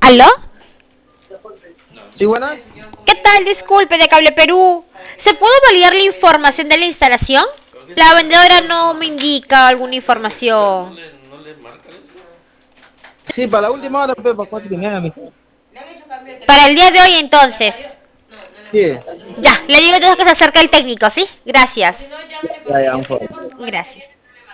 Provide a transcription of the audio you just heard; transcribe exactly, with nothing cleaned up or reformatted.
¿Aló? Sí, buenas. ¿Qué tal? Disculpe, de Cable Perú. ¿Se pudo validar la información de la instalación? La vendedora no me indica alguna información. Sí, para la última hora, pues, para cuatro y media, mijo. Para el día de hoy, entonces. Sí, Ya, le digo entonces que se acerca el técnico, ¿sí? Gracias. ya, ya, un favor. Gracias.